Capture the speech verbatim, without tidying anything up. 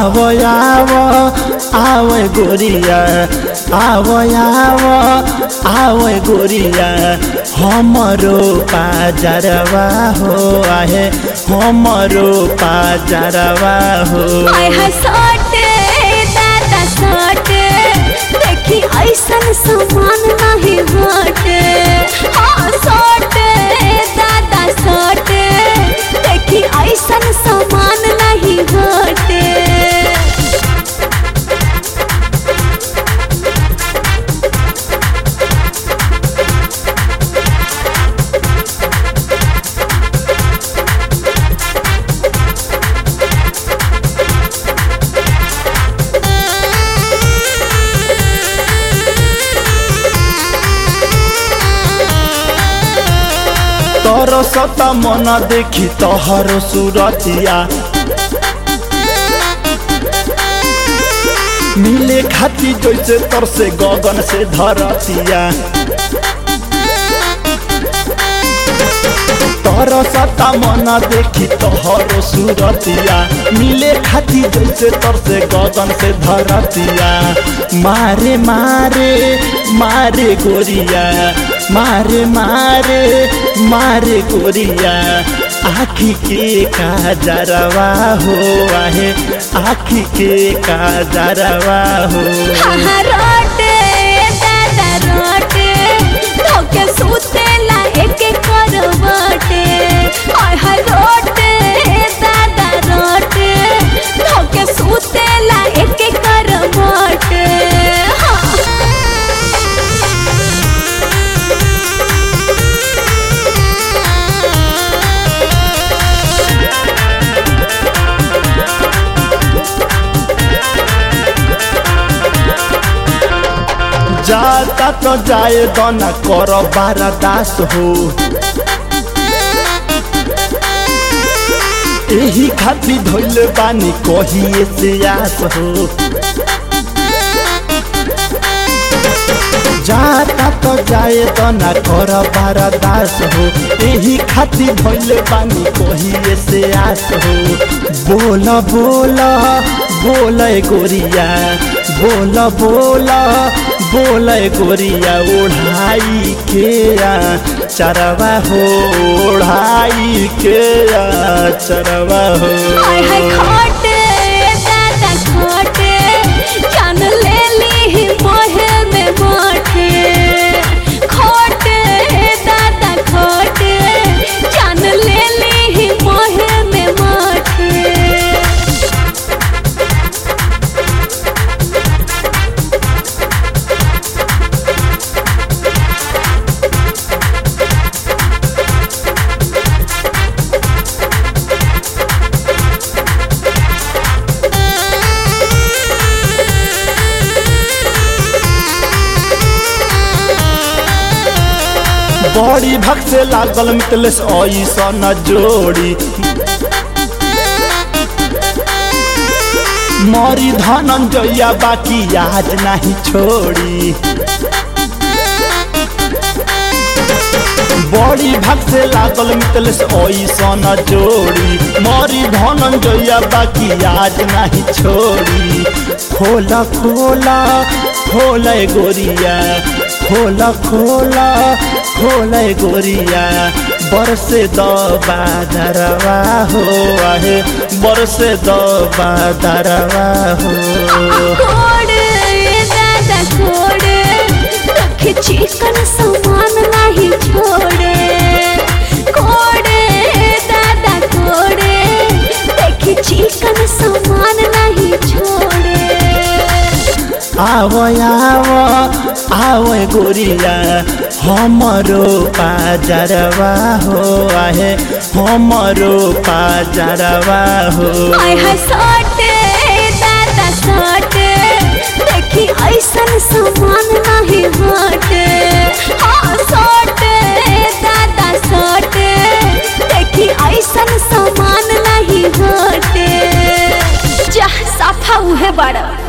आवो आवो आवो गोरिया आवो आवो आवो गोरिया हमरो पाजरवा हो आहे हमरो पाजरवा हो। आय है सटे दादा सटे देखी ऐसन समान नहीं हटे। हाँ सटे दादा सटे देखी ऐसन समान नहीं हटे। तोर सता मन देखी तोहर सूरतिया मिले खाती जैसे तर से गगन से धरतिया। तोर सता मन देखी तोहर सूरतिया मिले खाती जैसे तर से गगन से धरतिया। मारे मारे मारे गोरिया मारे मारे मारे गोरिया आखी के काजरवा हो आहे आखी के काजरवा हो। हाँ रोटे दादा रोटे धोके सुतेला एक करवटे। आय हाँ रोटे दादा रोटे धोके सुतेला एक करवटे। जाता तो जाए दोना करो बारा दास हो यही खाती धोइल बानी कहिए से आस हो। जाता तो जाए दोना करो बारा दास हो यही खाती धोइल बानी कहिए से आस हो। बोला बोला बोला गोरिया बोला बोला बोला गोरिया ओढ़ाई के चरवा हो ओढ़ाई के चरवा हो। आय है खोटे दादा खोटे जान ले ली मोहे में मोटे। खोटे दादा खोटे जान ले ली मोहे में मोटे। बड़ी भक्त से लागल मितलेस ऐसा न जोड़ी मरी धनंजया बाकी आज नहीं छोड़ी। बड़ी भक्त से लागल मितलेस ऐसा न जोड़ी मरी धनंजया बाकी आज नहीं छोड़ी। खोला खोला खोला गोरिया खोला खोला खोला गोरिया बरसे दो बादरवा हो आहे बरसे दो बादरवा हो। कोड़े दादा कोड़े रखे चिकन सामान नहीं छोड़े। कोड़े दादा कोड़े देखी चिकन सामान नहीं छोड़े। आवो आवो आवो गोरिया हमरो पाजरवा हो आहे हमरो पाजरवा हो। आय है सटे दादा सटे देखी ऐसन समान नहीं हटे। हाँ सटे दादा सटे देखी ऐसन समान नहीं हटे। जा साफा उहे बड़ा।